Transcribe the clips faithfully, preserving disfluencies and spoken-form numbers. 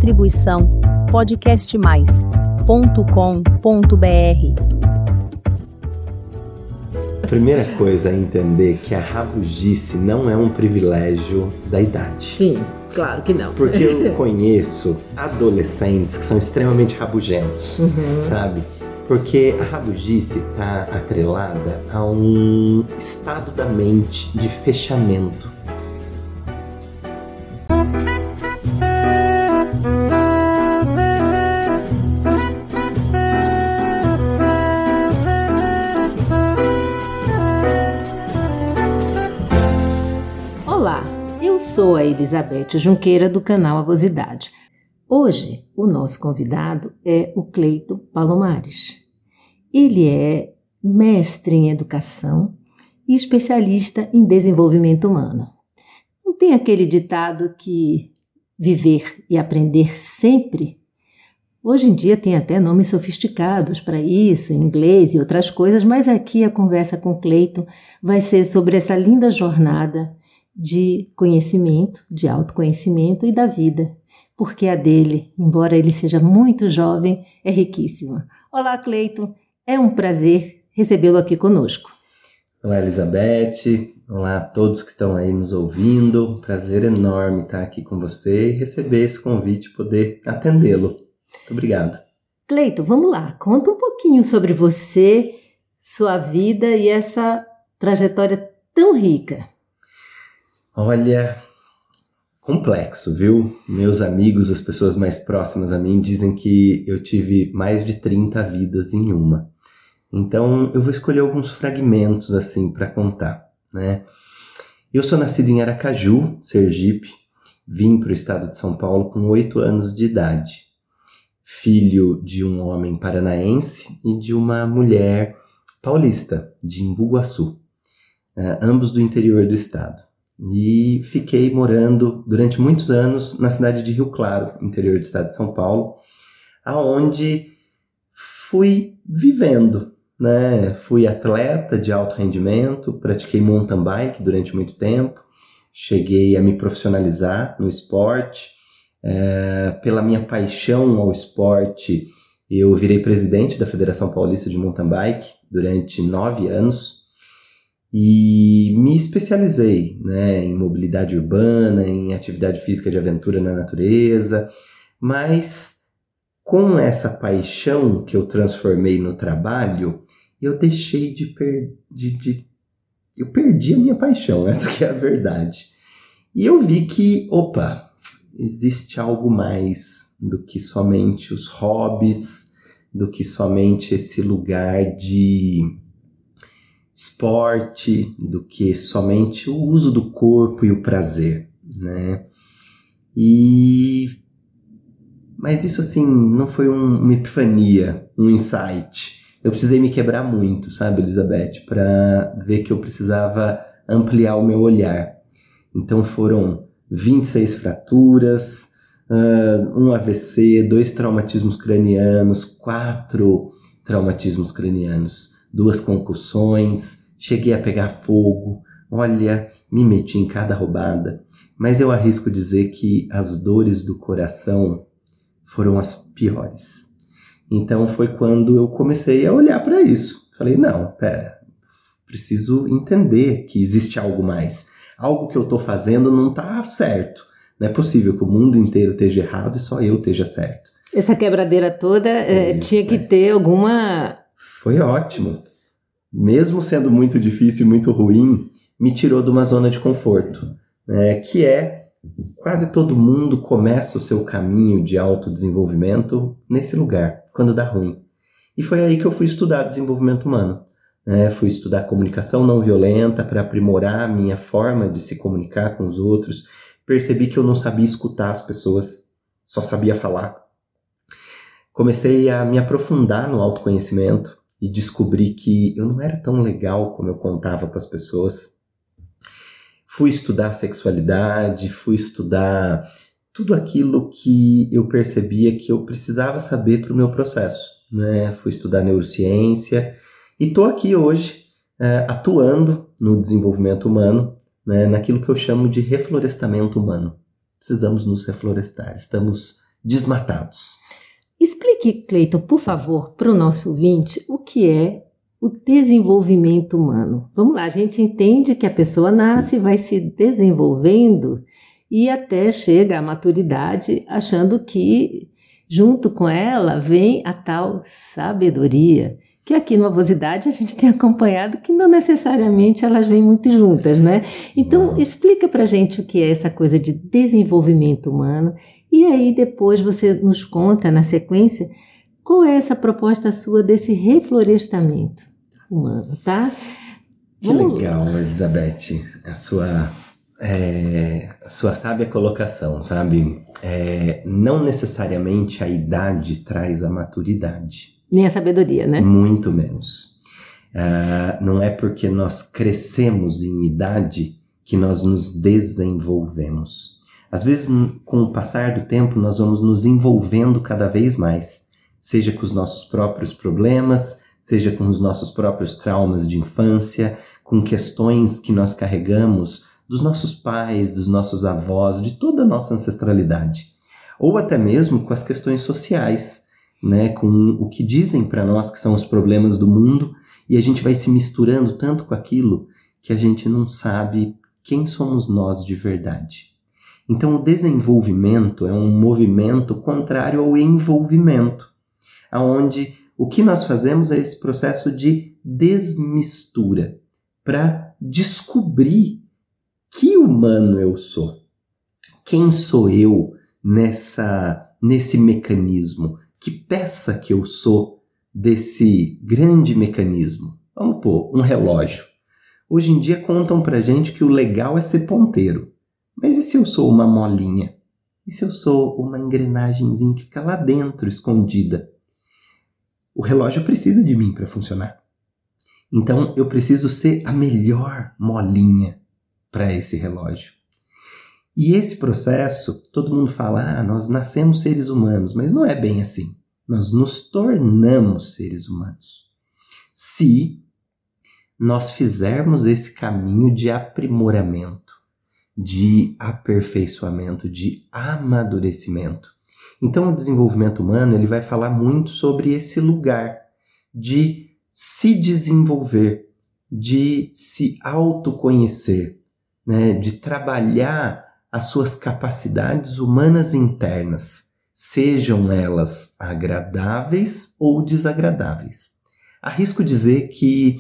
Distribuição podcast mais ponto com ponto b r. A primeira coisa é entender que a rabugice não é um privilégio da idade. Sim, claro que não. Porque eu conheço adolescentes que são extremamente rabugentos, uhum. sabe? Porque a rabugice está atrelada a um estado da mente de fechamento. Olá, eu sou a Elizabeth Junqueira do canal Avosidade. Hoje, o nosso convidado é o Cleiton Palomares. Ele é mestre em educação e especialista em desenvolvimento humano. Não tem aquele ditado que viver e aprender sempre? Hoje em dia tem até nomes sofisticados para isso, em inglês e outras coisas, mas aqui a conversa com o Cleiton vai ser sobre essa linda jornada de conhecimento, de autoconhecimento e da vida, porque a dele, embora ele seja muito jovem, é riquíssima. Olá, Cleiton, é um prazer recebê-lo aqui conosco. Olá, Elizabeth, olá a todos que estão aí nos ouvindo, prazer enorme estar aqui com você e receber esse convite e poder atendê-lo. Muito obrigado. Cleiton, vamos lá, conta um pouquinho sobre você, sua vida e essa trajetória tão rica. Olha, complexo, viu? Meus amigos, as pessoas mais próximas a mim dizem que eu tive mais de trinta vidas em uma. Então eu vou escolher alguns fragmentos assim para contar, né? Eu sou nascido em Aracaju, Sergipe, vim para o estado de São Paulo com oito anos de idade. Filho de um homem paranaense e de uma mulher paulista, de Embu-Guaçu, uh, ambos do interior do estado. E fiquei morando durante muitos anos na cidade de Rio Claro, interior do estado de São Paulo, aonde fui vivendo, né? Fui atleta de alto rendimento, pratiquei mountain bike durante muito tempo, cheguei a me profissionalizar no esporte. É, pela minha paixão ao esporte, eu virei presidente da Federação Paulista de Mountain Bike durante nove anos. E me especializei, né, em mobilidade urbana, em atividade física de aventura na natureza, mas com essa paixão que eu transformei no trabalho, eu deixei de perder, de, de, eu perdi a minha paixão, essa que é a verdade. E eu vi que, opa, existe algo mais do que somente os hobbies, do que somente esse lugar de esporte, do que somente o uso do corpo e o prazer, né? E mas isso assim não foi um, uma epifania, um insight. Eu precisei me quebrar muito, sabe, Elizabeth, para ver que eu precisava ampliar o meu olhar. Então foram vinte e seis fraturas, uh, um A V C, dois traumatismos cranianos, quatro traumatismos cranianos, duas concussões, cheguei a pegar fogo, olha, me meti em cada roubada, mas eu arrisco dizer que as dores do coração foram as piores. Então foi quando eu comecei a olhar para isso. Falei, não, pera, preciso entender que existe algo mais. Algo que eu estou fazendo não está certo. Não é possível que o mundo inteiro esteja errado e só eu esteja certo. Essa quebradeira toda é, tinha que ter alguma... Foi ótimo. Mesmo sendo muito difícil e muito ruim, me tirou de uma zona de conforto, né, que é quase todo mundo começa o seu caminho de autodesenvolvimento nesse lugar, quando dá ruim. E foi aí que eu fui estudar desenvolvimento humano. Né, fui estudar comunicação não violenta para aprimorar a minha forma de se comunicar com os outros. Percebi que eu não sabia escutar as pessoas, só sabia falar. Comecei a me aprofundar no autoconhecimento e descobri que eu não era tão legal como eu contava para as pessoas. Fui estudar sexualidade, fui estudar tudo aquilo que eu percebia que eu precisava saber para o meu processo. Né? Fui estudar neurociência e estou aqui hoje é, atuando no desenvolvimento humano, né, naquilo que eu chamo de reflorestamento humano. Precisamos nos reflorestar, estamos desmatados. Explique, Cleiton, por favor, para o nosso ouvinte, o que é o desenvolvimento humano. Vamos lá, a gente entende que a pessoa nasce, vai se desenvolvendo e até chega à maturidade, achando que junto com ela vem a tal sabedoria, que aqui no Avosidade a gente tem acompanhado que não necessariamente elas vêm muito juntas, né? Então, explica pra gente o que é essa coisa de desenvolvimento humano e aí depois você nos conta na sequência qual é essa proposta sua desse reflorestamento humano, tá? Que Vamos... legal, Elizabeth, a sua, é, a sua sábia colocação, sabe? É, não necessariamente a idade traz a maturidade. Nem a sabedoria, né? Muito menos. Uh, não é porque nós crescemos em idade que nós nos desenvolvemos. Às vezes, com o passar do tempo, nós vamos nos envolvendo cada vez mais, seja com os nossos próprios problemas, seja com os nossos próprios traumas de infância, com questões que nós carregamos dos nossos pais, dos nossos avós, de toda a nossa ancestralidade. Ou até mesmo com as questões sociais, né, com o que dizem para nós que são os problemas do mundo, e a gente vai se misturando tanto com aquilo que a gente não sabe quem somos nós de verdade. Então, o desenvolvimento é um movimento contrário ao envolvimento, onde o que nós fazemos é esse processo de desmistura, para descobrir que humano eu sou, quem sou eu nessa, nesse mecanismo, que peça que eu sou desse grande mecanismo. Vamos pôr um relógio. Hoje em dia contam pra gente que o legal é ser ponteiro. Mas e se eu sou uma molinha? E se eu sou uma engrenagemzinha que fica lá dentro, escondida? O relógio precisa de mim para funcionar. Então eu preciso ser a melhor molinha para esse relógio. E esse processo, todo mundo fala, ah, nós nascemos seres humanos, mas não é bem assim. Nós nos tornamos seres humanos. Se nós fizermos esse caminho de aprimoramento, de aperfeiçoamento, de amadurecimento. Então o desenvolvimento humano ele vai falar muito sobre esse lugar de se desenvolver, de se autoconhecer, né, de trabalhar as suas capacidades humanas internas, sejam elas agradáveis ou desagradáveis. Arrisco dizer que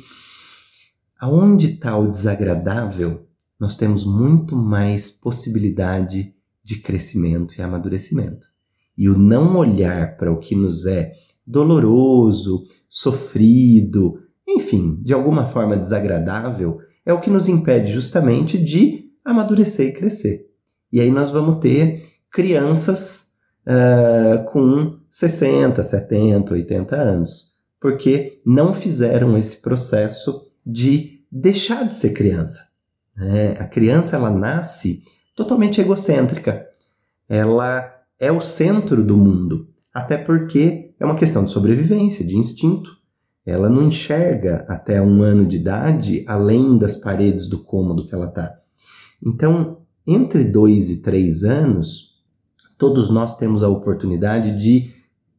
aonde está o desagradável, nós temos muito mais possibilidade de crescimento e amadurecimento. E o não olhar para o que nos é doloroso, sofrido, enfim, de alguma forma desagradável, é o que nos impede justamente de amadurecer e crescer. E aí nós vamos ter crianças uh, com sessenta, setenta, oitenta anos, porque não fizeram esse processo de deixar de ser criança. É, a criança ela nasce totalmente egocêntrica, ela é o centro do mundo, até porque é uma questão de sobrevivência, de instinto. Ela não enxerga até um ano de idade além das paredes do cômodo que ela está. Então, entre dois e três anos, todos nós temos a oportunidade de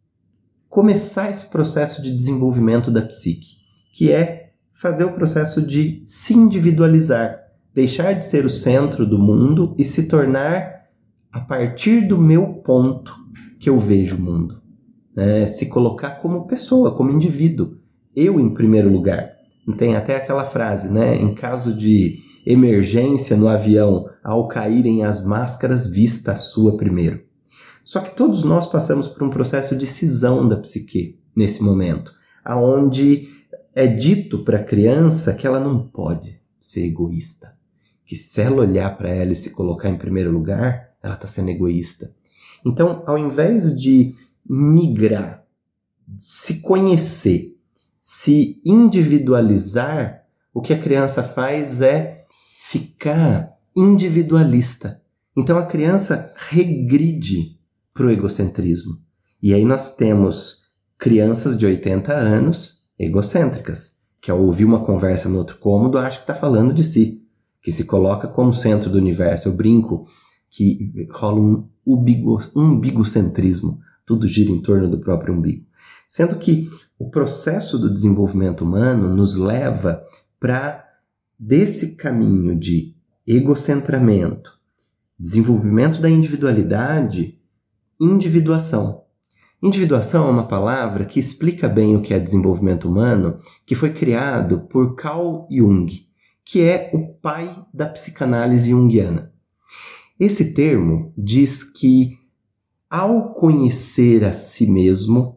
começar esse processo de desenvolvimento da psique, que é fazer o processo de se individualizar, deixar de ser o centro do mundo e se tornar a partir do meu ponto que eu vejo o mundo. Né? Se colocar como pessoa, como indivíduo. Eu em primeiro lugar. Tem até aquela frase, né? Em caso de emergência no avião, ao caírem as máscaras, vista a sua primeiro. Só que todos nós passamos por um processo de cisão da psique nesse momento, aonde é dito para a criança que ela não pode ser egoísta. Que se ela olhar para ela e se colocar em primeiro lugar, ela está sendo egoísta. Então, ao invés de migrar, se conhecer, se individualizar, o que a criança faz é ficar individualista. Então, a criança regride para o egocentrismo. E aí nós temos crianças de oitenta anos egocêntricas, que ao ouvir uma conversa no outro cômodo, acha que está falando de si, que se coloca como centro do universo. Eu brinco que rola um umbigo, umbigocentrismo, tudo gira em torno do próprio umbigo. Sendo que o processo do desenvolvimento humano nos leva para, desse caminho de egocentramento, desenvolvimento da individualidade, individuação. Individuação é uma palavra que explica bem o que é desenvolvimento humano, que foi criado por Carl Jung, que é o pai da psicanálise junguiana. Esse termo diz que, ao conhecer a si mesmo,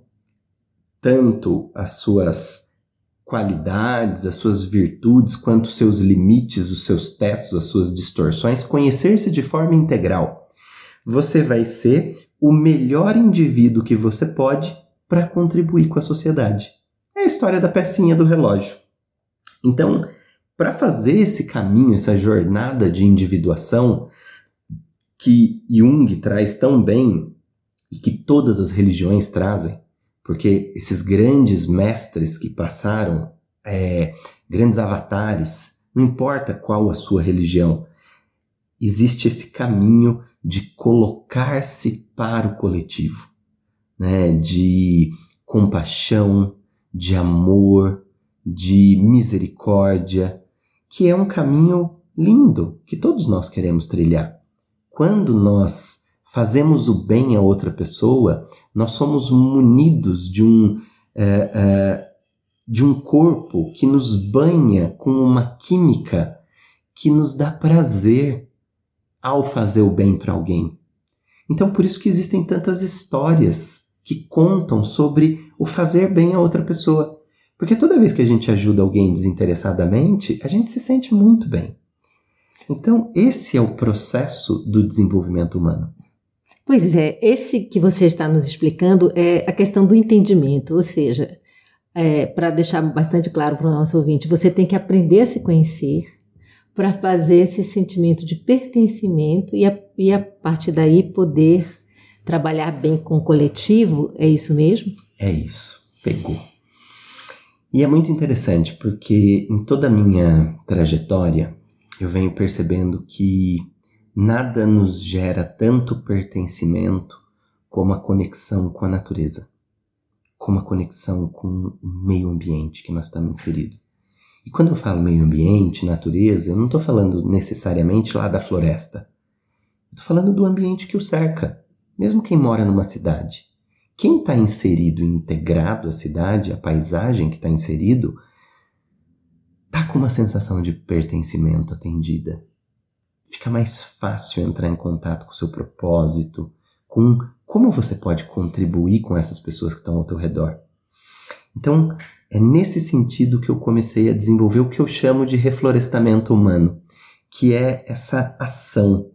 tanto as suas qualidades, as suas virtudes, quanto os seus limites, os seus tetos, as suas distorções, conhecer-se de forma integral, você vai ser o melhor indivíduo que você pode para contribuir com a sociedade. É a história da pecinha do relógio. Então, para fazer esse caminho, essa jornada de individuação que Jung traz tão bem e que todas as religiões trazem, porque esses grandes mestres que passaram, é, grandes avatares, não importa qual a sua religião, existe esse caminho de colocar-se para o coletivo, né? De compaixão, de amor, de misericórdia, que é um caminho lindo que todos nós queremos trilhar. Quando nós fazemos o bem a outra pessoa, nós somos munidos de um, é, é, de um corpo que nos banha com uma química que nos dá prazer ao fazer o bem para alguém. Então, por isso que existem tantas histórias que contam sobre o fazer bem a outra pessoa. Porque toda vez que a gente ajuda alguém desinteressadamente, a gente se sente muito bem. Então, esse é o processo do desenvolvimento humano. Pois é, esse que você está nos explicando é a questão do entendimento, ou seja, é, para deixar bastante claro para o nosso ouvinte, você tem que aprender a se conhecer para fazer esse sentimento de pertencimento e a, e a partir daí poder trabalhar bem com o coletivo, é isso mesmo? É isso, pegou. E é muito interessante porque em toda a minha trajetória eu venho percebendo que nada nos gera tanto pertencimento como a conexão com a natureza, como a conexão com o meio ambiente que nós estamos inseridos. E quando eu falo meio ambiente, natureza, eu não estou falando necessariamente lá da floresta. Estou falando do ambiente que o cerca, mesmo quem mora numa cidade. Quem está inserido e integrado à cidade, a paisagem que está inserido, está com uma sensação de pertencimento atendida. Fica mais fácil entrar em contato com o seu propósito, com como você pode contribuir com essas pessoas que estão ao teu redor. Então, é nesse sentido que eu comecei a desenvolver o que eu chamo de reflorestamento humano, que é essa ação,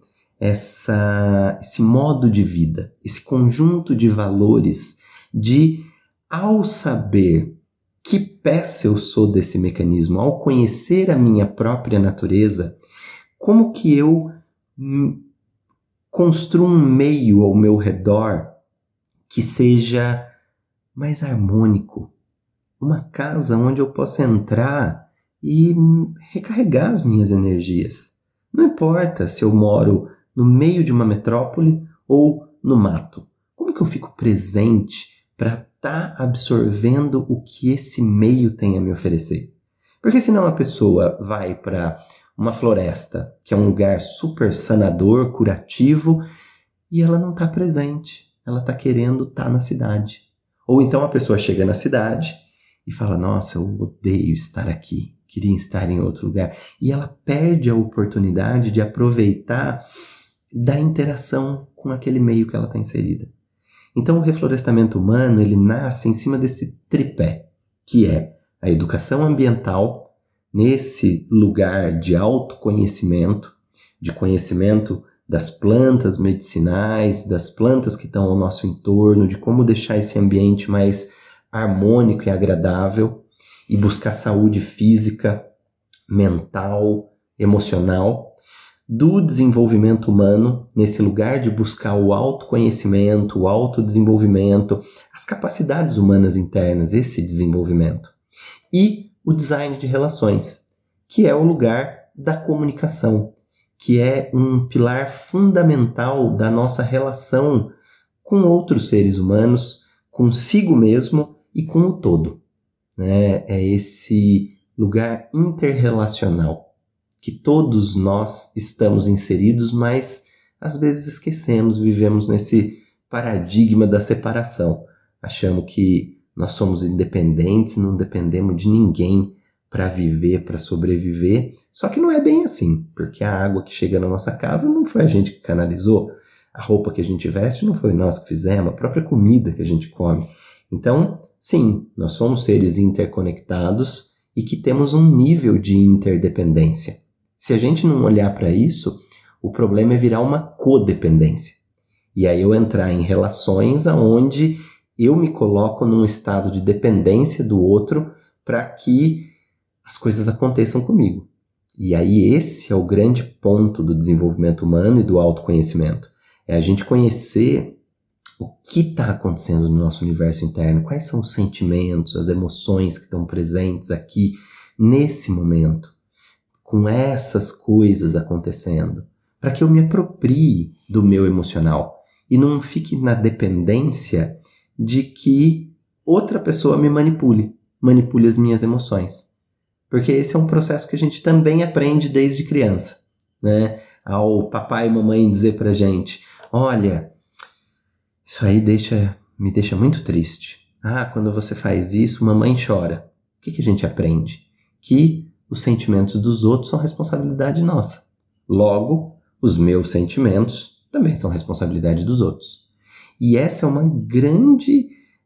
essa, esse modo de vida, esse conjunto de valores de, ao saber que peça eu sou desse mecanismo, ao conhecer a minha própria natureza, como que eu hum, construo um meio ao meu redor que seja mais harmônico, uma casa onde eu possa entrar e recarregar as minhas energias. Não importa se eu moro no meio de uma metrópole ou no mato. Como que eu fico presente para estar tá absorvendo o que esse meio tem a me oferecer? Porque senão a pessoa vai para uma floresta, que é um lugar super sanador, curativo, e ela não está presente. Ela está querendo estar tá na cidade. Ou então a pessoa chega na cidade e fala, nossa, eu odeio estar aqui, queria estar em outro lugar. E ela perde a oportunidade de aproveitar da interação com aquele meio que ela está inserida. Então o reflorestamento humano, ele nasce em cima desse tripé, que é a educação ambiental, nesse lugar de autoconhecimento, de conhecimento das plantas medicinais, das plantas que estão ao nosso entorno, de como deixar esse ambiente mais harmônico e agradável e buscar saúde física, mental, emocional, do desenvolvimento humano, nesse lugar de buscar o autoconhecimento, o autodesenvolvimento, as capacidades humanas internas, esse desenvolvimento. E o design de relações, que é o lugar da comunicação, que é um pilar fundamental da nossa relação com outros seres humanos, consigo mesmo e com o todo, né? É esse lugar interrelacional que todos nós estamos inseridos, mas às vezes esquecemos, vivemos nesse paradigma da separação. Achamos que nós somos independentes, não dependemos de ninguém para viver, para sobreviver. Só que não é bem assim, porque a água que chega na nossa casa não foi a gente que canalizou, a roupa que a gente veste não foi nós que fizemos, a própria comida que a gente come. Então, sim, nós somos seres interconectados e que temos um nível de interdependência. Se a gente não olhar para isso, o problema é virar uma codependência. E aí eu entrar em relações onde eu me coloco num estado de dependência do outro para que as coisas aconteçam comigo. E aí esse é o grande ponto do desenvolvimento humano e do autoconhecimento. É a gente conhecer o que está acontecendo no nosso universo interno, quais são os sentimentos, as emoções que estão presentes aqui nesse momento, com essas coisas acontecendo, para que eu me aproprie do meu emocional e não fique na dependência de que outra pessoa me manipule, manipule as minhas emoções. Porque esse é um processo que a gente também aprende desde criança, né? Ao papai e mamãe dizer pra gente, olha, isso aí deixa, me deixa muito triste. Ah, quando você faz isso, mamãe chora. O que, que a gente aprende? Que os sentimentos dos outros são responsabilidade nossa. Logo, os meus sentimentos também são responsabilidade dos outros. E essa é uma grande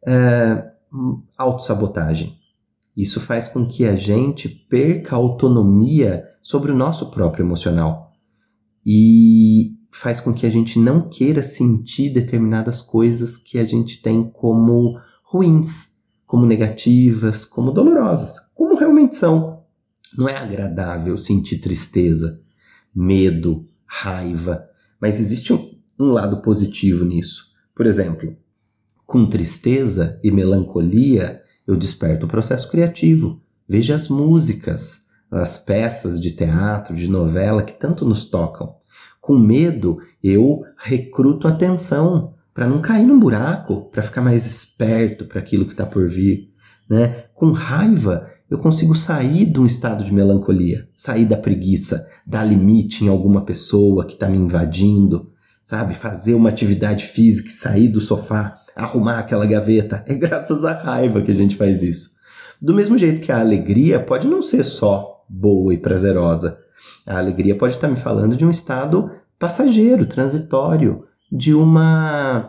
uh, autossabotagem. Isso faz com que a gente perca a autonomia sobre o nosso próprio emocional. E faz com que a gente não queira sentir determinadas coisas que a gente tem como ruins, como negativas, como dolorosas, como realmente são. Não é agradável sentir tristeza, medo, raiva, mas existe um, um lado positivo nisso. Por exemplo, com tristeza e melancolia, eu desperto o processo criativo. Veja as músicas, as peças de teatro, de novela que tanto nos tocam. Com medo, eu recruto atenção para não cair num buraco, para ficar mais esperto para aquilo que está por vir, né? Com raiva, eu consigo sair de um estado de melancolia, sair da preguiça, dar limite em alguma pessoa que está me invadindo, sabe? Fazer uma atividade física, sair do sofá, arrumar aquela gaveta. É graças à raiva que a gente faz isso. Do mesmo jeito que a alegria pode não ser só boa e prazerosa. A alegria pode estar me falando de um estado passageiro, transitório, de uma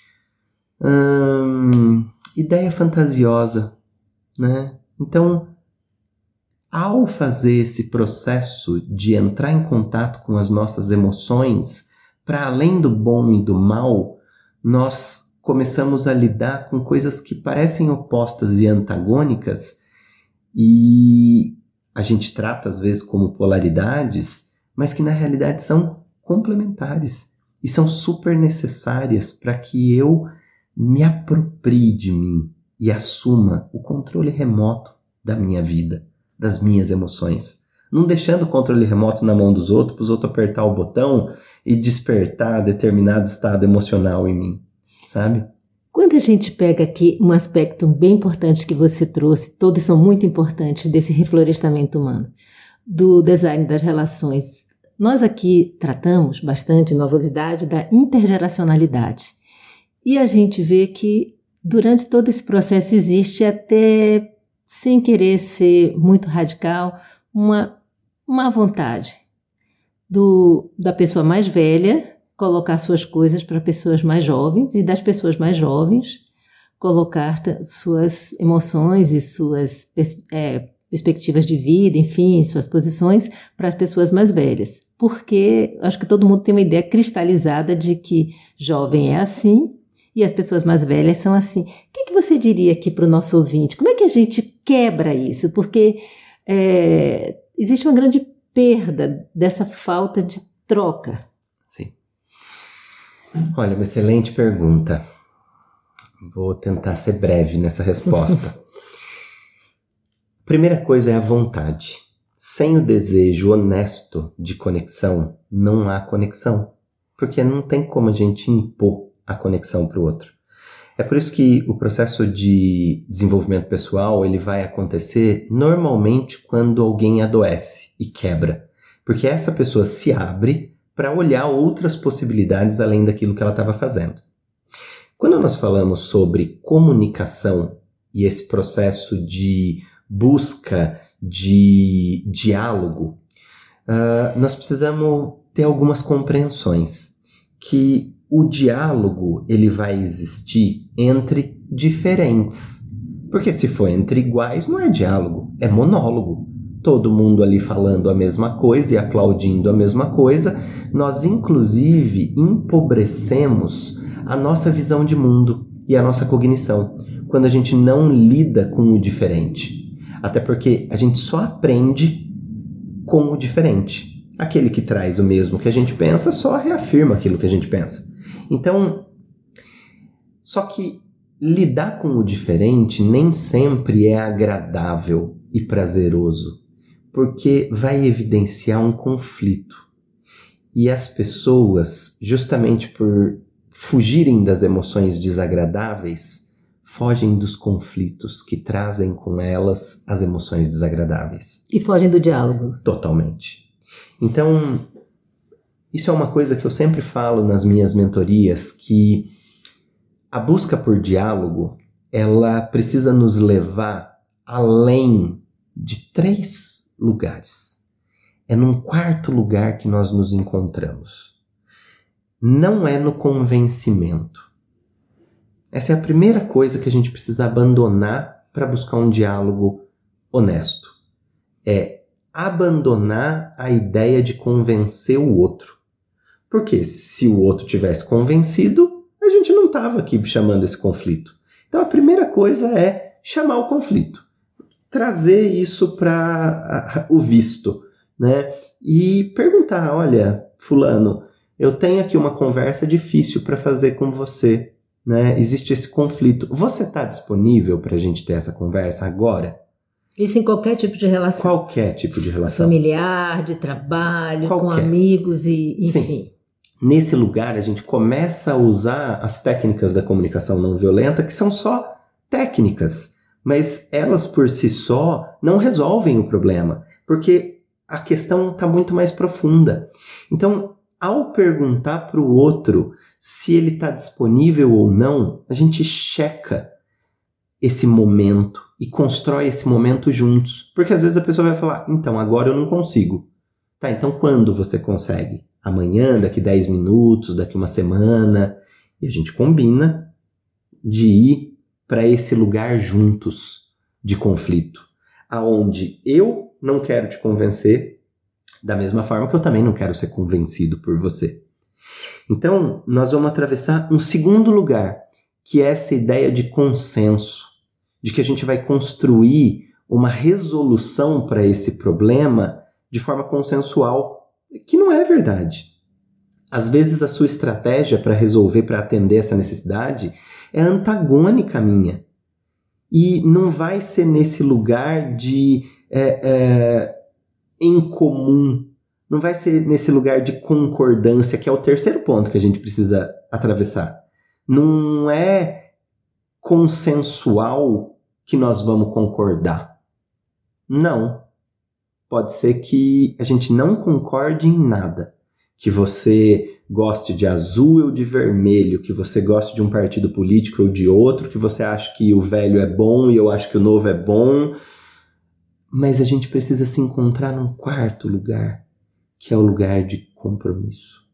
hum, ideia fantasiosa, né? Então, ao fazer esse processo de entrar em contato com as nossas emoções, para além do bom e do mal, nós começamos a lidar com coisas que parecem opostas e antagônicas e a gente trata às vezes como polaridades, mas que na realidade são complementares e são super necessárias para que eu me aproprie de mim e assuma o controle remoto da minha vida, das minhas emoções. Não deixando o controle remoto na mão dos outros, para os outros apertar o botão e despertar determinado estado emocional em mim, sabe? Quando a gente pega aqui um aspecto bem importante que você trouxe, todos são muito importantes desse reflorestamento humano, do design das relações. Nós aqui tratamos bastante, novosidade, da intergeracionalidade. E a gente vê que durante todo esse processo existe até, sem querer ser muito radical, uma má vontade do, da pessoa mais velha colocar suas coisas para pessoas mais jovens e das pessoas mais jovens colocar suas emoções e suas é, perspectivas de vida, enfim, suas posições para as pessoas mais velhas. Porque acho que todo mundo tem uma ideia cristalizada de que jovem é assim e as pessoas mais velhas são assim. O que, que você diria aqui para o nosso ouvinte? Como é que a gente quebra isso? Porque é, existe uma grande perda dessa falta de troca. Sim. Olha, uma excelente pergunta. Vou tentar ser breve nessa resposta. Primeira coisa é a vontade, sem o desejo honesto de conexão, não há conexão. Porque não tem como a gente impor a conexão para o outro. É por isso que o processo de desenvolvimento pessoal ele vai acontecer normalmente quando alguém adoece e quebra. Porque essa pessoa se abre para olhar outras possibilidades além daquilo que ela estava fazendo. Quando nós falamos sobre comunicação e esse processo de busca de diálogo, uh, nós precisamos ter algumas compreensões. Que o diálogo ele vai existir entre diferentes. Porque se for entre iguais, não é diálogo, é monólogo. Todo mundo ali falando a mesma coisa e aplaudindo a mesma coisa, nós inclusive empobrecemos a nossa visão de mundo e a nossa cognição, quando a gente não lida com o diferente. Até porque a gente só aprende com o diferente. Aquele que traz o mesmo que a gente pensa só reafirma aquilo que a gente pensa. Então, só que lidar com o diferente nem sempre é agradável e prazeroso, porque vai evidenciar um conflito. E as pessoas, justamente por fugirem das emoções desagradáveis, fogem dos conflitos que trazem com elas as emoções desagradáveis. E fogem do diálogo. Totalmente. Então, isso é uma coisa que eu sempre falo nas minhas mentorias, que a busca por diálogo, ela precisa nos levar além de três lugares. É num quarto lugar que nós nos encontramos. Não é no convencimento. Essa é a primeira coisa que a gente precisa abandonar para buscar um diálogo honesto. É abandonar a ideia de convencer o outro. Porque se o outro tivesse convencido, a gente não estava aqui chamando esse conflito. Então a primeira coisa é chamar o conflito. Trazer isso para o visto, né? E perguntar, olha, fulano, eu tenho aqui uma conversa difícil para fazer com você, né? Existe esse conflito. Você está disponível para a gente ter essa conversa agora? Isso em qualquer tipo de relação. Qualquer tipo de relação. Familiar, de trabalho, qualquer. Com amigos, e enfim. Sim. Nesse lugar, a gente começa a usar as técnicas da comunicação não violenta, que são só técnicas, mas elas por si só não resolvem o problema, porque a questão está muito mais profunda. Então, ao perguntar para o outro se ele está disponível ou não, a gente checa esse momento e constrói esse momento juntos. Porque às vezes a pessoa vai falar, então, agora eu não consigo. Tá, então quando você consegue? Amanhã, daqui dez minutos, daqui uma semana. E a gente combina de ir para esse lugar juntos de conflito. Aonde eu não quero te convencer, da mesma forma que eu também não quero ser convencido por você. Então, nós vamos atravessar um segundo lugar, que é essa ideia de consenso. De que a gente vai construir uma resolução para esse problema de forma consensual, que não é verdade. Às vezes a sua estratégia para resolver, para atender essa necessidade, é antagônica à minha. E não vai ser nesse lugar de é, é, em comum, não vai ser nesse lugar de concordância, que é o terceiro ponto que a gente precisa atravessar. Não é consensual que nós vamos concordar. Não. Pode ser que a gente não concorde em nada. Que você goste de azul ou de vermelho, que você goste de um partido político ou de outro, que você acha que o velho é bom e eu acho que o novo é bom. Mas a gente precisa se encontrar num quarto lugar, que é o lugar de compromisso.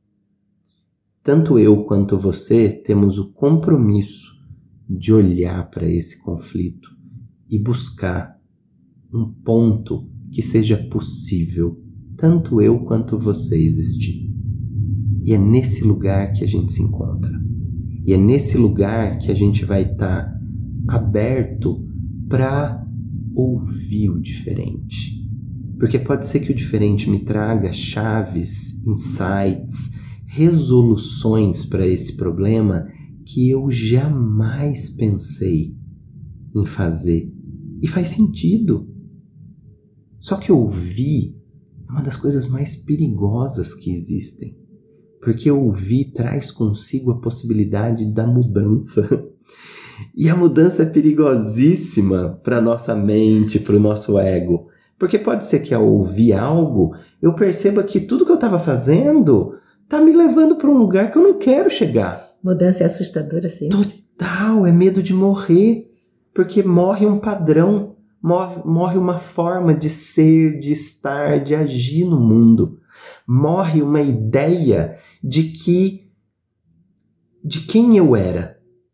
Tanto eu quanto você temos o compromisso de olhar para esse conflito e buscar um ponto que seja possível, tanto eu quanto você existir. E é nesse lugar que a gente se encontra. E é nesse lugar que a gente vai estar tá aberto para ouvir o diferente. Porque pode ser que o diferente me traga chaves, insights, resoluções para esse problema que eu jamais pensei em fazer. E faz sentido. Só que ouvir é uma das coisas mais perigosas que existem. Porque ouvir traz consigo a possibilidade da mudança. E a mudança é perigosíssima para a nossa mente, para o nosso ego. Porque pode ser que ao ouvir algo, eu perceba que tudo que eu estava fazendo está me levando para um lugar que eu não quero chegar. Mudança é assustadora, sim. Total, é medo de morrer. Porque morre um padrão, morre, morre uma forma de ser, de estar, de agir no mundo. Morre uma ideia de que, de quem eu era.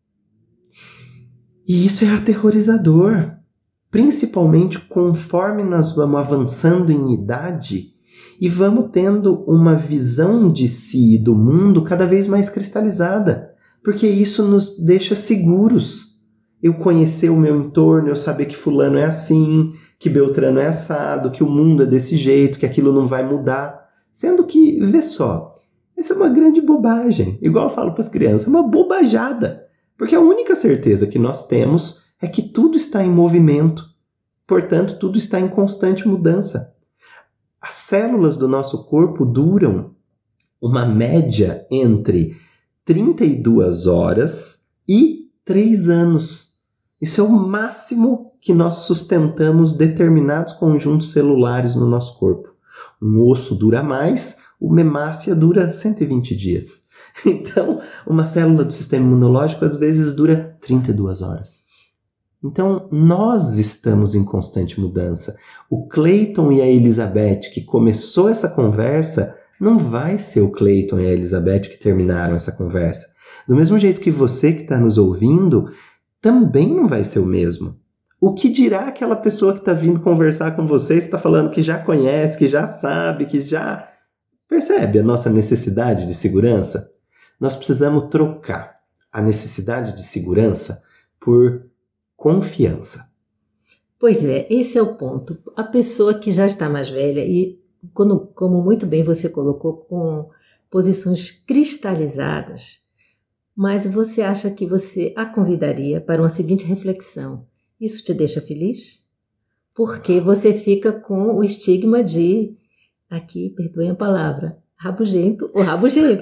E isso é aterrorizador, principalmente conforme nós vamos avançando em idade e vamos tendo uma visão de si e do mundo cada vez mais cristalizada, porque isso nos deixa seguros. Eu conhecer o meu entorno, eu saber que fulano é assim, que Beltrano é assado, que o mundo é desse jeito, que aquilo não vai mudar. Sendo que, vê só, isso é uma grande bobagem. Igual eu falo para as crianças, é uma bobajada. Porque a única certeza que nós temos é que tudo está em movimento. Portanto, tudo está em constante mudança. As células do nosso corpo duram uma média entre trinta e duas horas e três anos. Isso é o máximo que nós sustentamos determinados conjuntos celulares no nosso corpo. Um osso dura mais, uma hemácia dura cento e vinte dias. Então, uma célula do sistema imunológico às vezes dura trinta e duas horas. Então, nós estamos em constante mudança. O Clayton e a Elizabeth que começou essa conversa não vai ser o Clayton e a Elizabeth que terminaram essa conversa. Do mesmo jeito que você que está nos ouvindo também não vai ser o mesmo. O que dirá aquela pessoa que está vindo conversar com você, está falando que já conhece, que já sabe, que já percebe a nossa necessidade de segurança? Nós precisamos trocar a necessidade de segurança por confiança. Pois é, esse é o ponto. A pessoa que já está mais velha e, quando, como muito bem você colocou, com posições cristalizadas, mas você acha que você a convidaria para uma seguinte reflexão. Isso te deixa feliz? Porque você fica com o estigma de, aqui, perdoem a palavra, rabugento ou rabugento.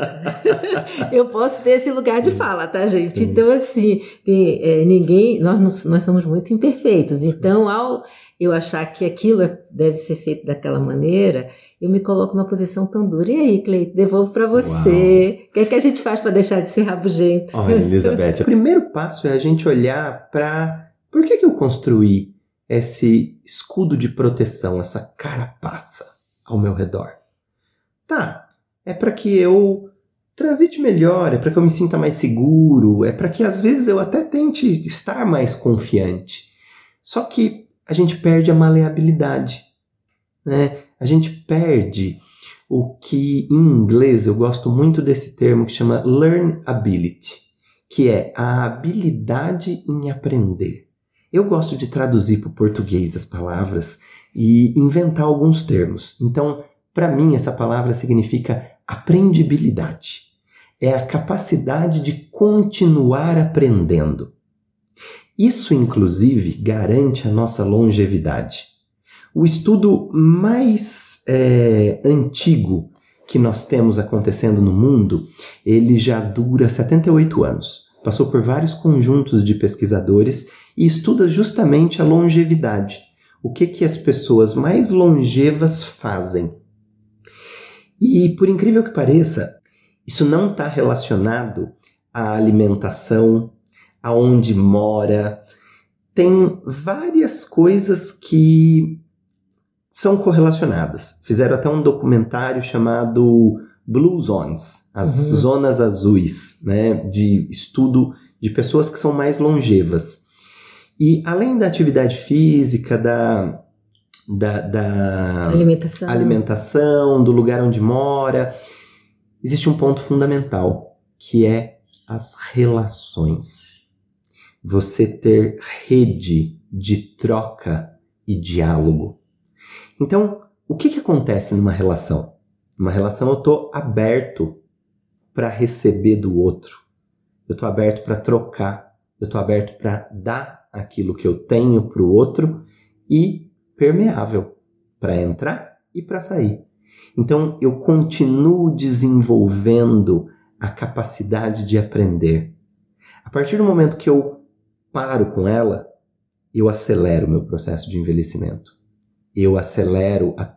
Eu posso ter esse lugar de fala, tá, gente? Sim. Então, assim, tem, é, ninguém, nós, nós somos muito imperfeitos. Então, ao eu achar que aquilo deve ser feito daquela maneira, eu me coloco numa posição tão dura. E aí, Cleiton, devolvo para você. O que é que a gente faz para deixar de ser rabugento? Olha, Elizabeth, o primeiro passo é a gente olhar para por que, que eu construí esse escudo de proteção, essa carapaça ao meu redor. Tá, é para que eu transite melhor, é para que eu me sinta mais seguro, é para que às vezes eu até tente estar mais confiante. Só que a gente perde a maleabilidade, né? A gente perde o que em inglês eu gosto muito desse termo que chama learnability, que é a habilidade em aprender. Eu gosto de traduzir para o português as palavras e inventar alguns termos. Então, para mim, essa palavra significa aprendibilidade. É a capacidade de continuar aprendendo. Isso, inclusive, garante a nossa longevidade. O estudo mais é, antigo que nós temos acontecendo no mundo, ele já dura setenta e oito anos. Passou por vários conjuntos de pesquisadores e estuda justamente a longevidade. O que, que as pessoas mais longevas fazem. E, por incrível que pareça, isso não está relacionado à alimentação, aonde mora. Tem várias coisas que são correlacionadas. Fizeram até um documentário chamado Blue Zones, as uhum. zonas azuis, né, de estudo de pessoas que são mais longevas. E além da atividade física, da, da, da alimentação. alimentação, do lugar onde mora, existe um ponto fundamental, que é as relações. Você ter rede de troca e diálogo. Então, o que, que acontece numa relação? Numa relação eu estou aberto para receber do outro. Eu estou aberto para trocar. Eu estou aberto para dar aquilo que eu tenho para o outro e permeável para entrar e para sair. Então, eu continuo desenvolvendo a capacidade de aprender. A partir do momento que eu paro com ela, eu acelero o meu processo de envelhecimento. Eu acelero a,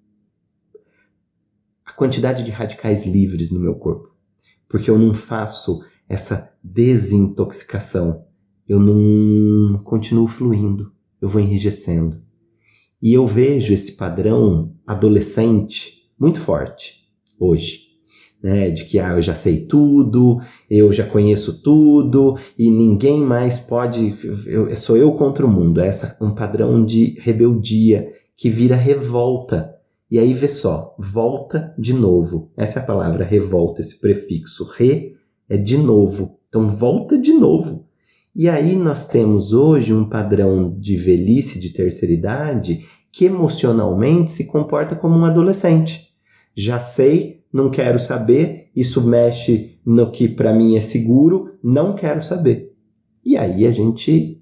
a quantidade de radicais livres no meu corpo. Porque eu não faço essa desintoxicação. Eu não continuo fluindo. Eu vou enrijecendo. E eu vejo esse padrão adolescente muito forte hoje, né? De que ah, eu já sei tudo, eu já conheço tudo e ninguém mais pode, eu, sou eu contra o mundo. É essa, um padrão de rebeldia que vira revolta. E aí vê só, volta de novo. Essa é a palavra, revolta, esse prefixo. Re é de novo. Então volta de novo. E aí nós temos hoje um padrão de velhice, de terceira idade, que emocionalmente se comporta como um adolescente. Já sei, não quero saber, isso mexe no que para mim é seguro, não quero saber. E aí a gente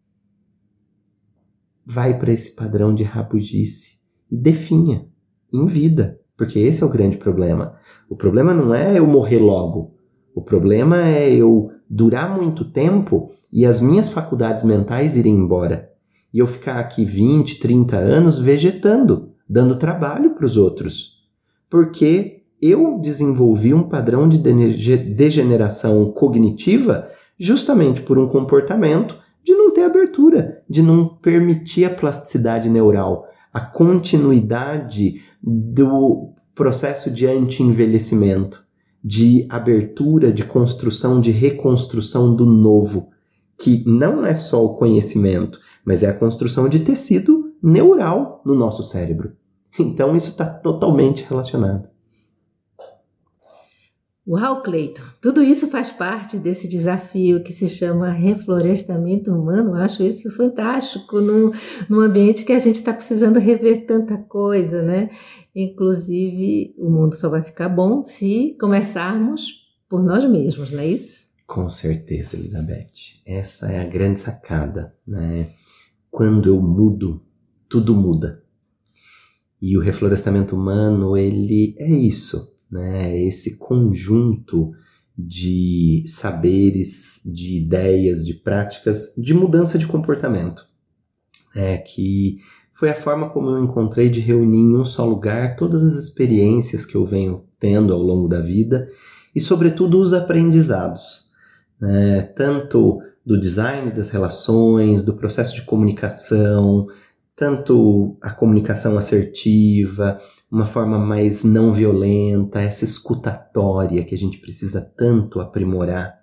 vai para esse padrão de rabugice e definha em vida, porque esse é o grande problema. O problema não é eu morrer logo, o problema é eu durar muito tempo e as minhas faculdades mentais irem embora. E eu ficar aqui vinte, trinta anos vegetando, dando trabalho para os outros. Porque eu desenvolvi um padrão de degeneração cognitiva justamente por um comportamento de não ter abertura, de não permitir a plasticidade neural, a continuidade do processo de anti-envelhecimento, de abertura, de construção, de reconstrução do novo, que não é só o conhecimento, mas é a construção de tecido neural no nosso cérebro. Então isso está totalmente relacionado. Uau, Cleito! Tudo isso faz parte desse desafio que se chama reflorestamento humano. Eu acho isso fantástico num, num ambiente que a gente está precisando rever tanta coisa, né? Inclusive, o mundo só vai ficar bom se começarmos por nós mesmos, não é isso? Com certeza, Elizabeth. Essa é a grande sacada, né? Quando eu mudo, tudo muda. E o reflorestamento humano, ele é isso, né? Esse conjunto de saberes, de ideias, de práticas, de mudança de comportamento, né? Que foi a forma como eu encontrei de reunir em um só lugar todas as experiências que eu venho tendo ao longo da vida e, sobretudo, os aprendizados, né? Tanto do design das relações, do processo de comunicação, tanto a comunicação assertiva, uma forma mais não violenta, essa escutatória que a gente precisa tanto aprimorar,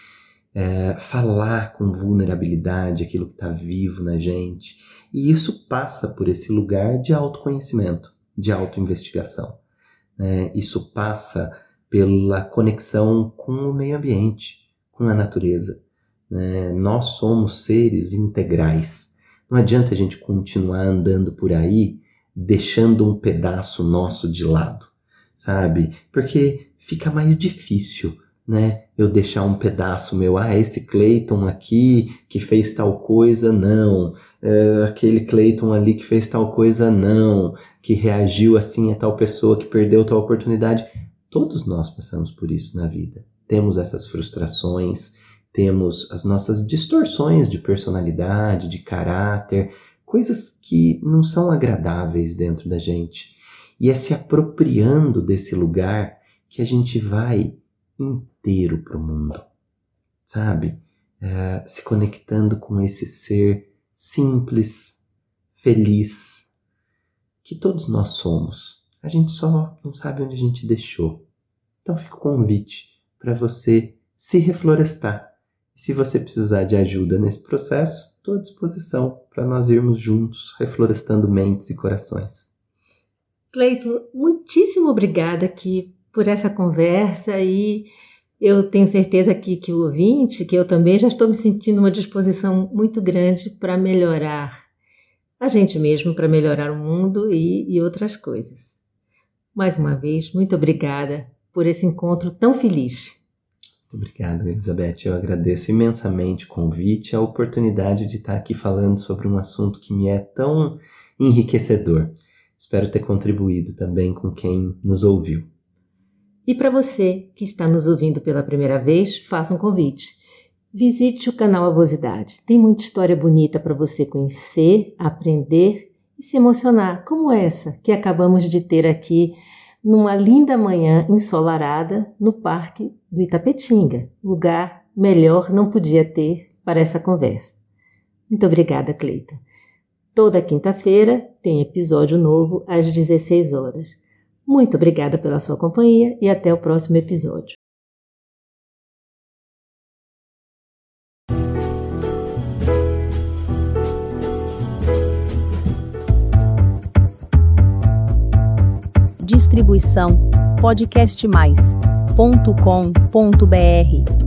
é, falar com vulnerabilidade aquilo que está vivo na gente. E isso passa por esse lugar de autoconhecimento, de autoinvestigação, né? Isso passa pela conexão com o meio ambiente, com a natureza, né? Nós somos seres integrais. Não adianta a gente continuar andando por aí deixando um pedaço nosso de lado, sabe? Porque fica mais difícil, né? Eu deixar um pedaço meu, ah, esse Cleiton aqui que fez tal coisa, não. É, aquele Cleiton ali que fez tal coisa, não. Que reagiu assim a tal pessoa, que perdeu tal oportunidade. Todos nós passamos por isso na vida. Temos essas frustrações, temos as nossas distorções de personalidade, de caráter, coisas que não são agradáveis dentro da gente. E é se apropriando desse lugar que a gente vai inteiro para o mundo, sabe? É, se conectando com esse ser simples, feliz, que todos nós somos. A gente só não sabe onde a gente deixou. Então fica o convite para você se reflorestar. E se você precisar de ajuda nesse processo, estou à disposição para nós irmos juntos, reflorestando mentes e corações. Cleito, muitíssimo obrigada aqui por essa conversa e eu tenho certeza que, que o ouvinte, que eu também já estou me sentindo uma disposição muito grande para melhorar a gente mesmo, para melhorar o mundo e, e outras coisas. Mais uma vez, muito obrigada por esse encontro tão feliz. Muito obrigado, Elizabeth. Eu agradeço imensamente o convite e a oportunidade de estar aqui falando sobre um assunto que me é tão enriquecedor. Espero ter contribuído também com quem nos ouviu. E para você que está nos ouvindo pela primeira vez, faça um convite. Visite o canal Avosidade. Tem muita história bonita para você conhecer, aprender e se emocionar, como essa que acabamos de ter aqui numa linda manhã ensolarada no Parque do Itapetinga. Lugar melhor não podia ter para essa conversa. Muito obrigada, Cleiton. Toda quinta-feira tem episódio novo às dezesseis horas. Muito obrigada pela sua companhia e até o próximo episódio. Distribuição podcast mais ponto com ponto br